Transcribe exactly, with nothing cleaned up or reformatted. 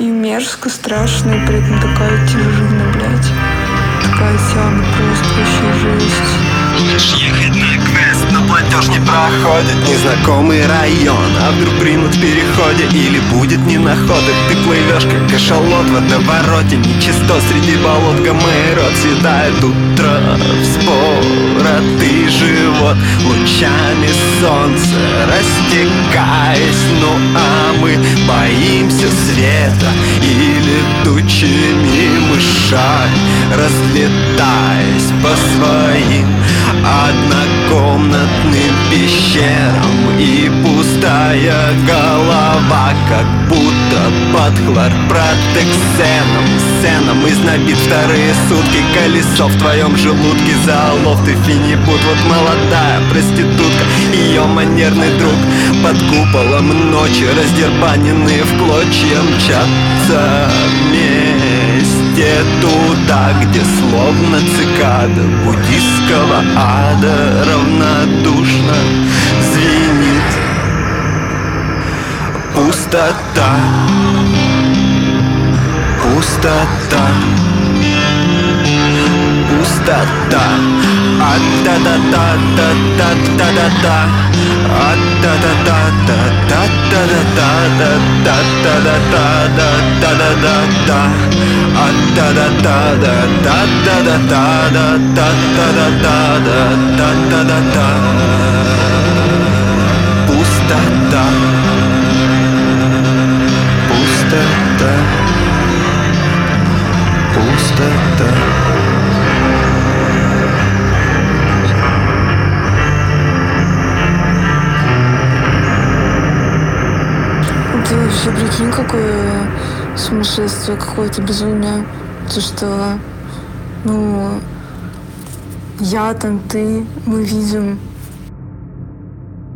и мерзко, страшно, и при этом такая тяжелая, блядь. Такая тяга, просто вообще жесть. Хочешь ехать на квест, но платеж не проходит. Незнакомый район, а вдруг примут в переходе, или будет ненаходок. Ты плывешь, как кашалот в водовороте, нечисто среди болот. Гомеро цветает утро, вспоротый живот лучами солнца растекаясь. Ну а мы боимся света и летучими мышами, разлетаясь по своим однокомнатным пещерам. И пустая голова, как будто под хлорпротексеном. Сценом изнобит вторые сутки, колесо в твоем желудке, заолов ты финибут. Вот молодая проститутка, ее манерный друг, под куполом ночи раздербаненные в клочья мчатся вместе туда, где словно цикада буддистского ада равнодушно звенит пустота, пустота, пустота. А-да-да-да-да-да-да-да-да, а-да-да-да-да-да-да-да-да-да-да-да-да, а-да-да-да-да-да-да-да-да-да-да-да-да. Пустота, пустота, пустота. Ты вообще прикинь, какое сумасшествие, какое-то безумие. То, что, ну, я там, ты, мы видим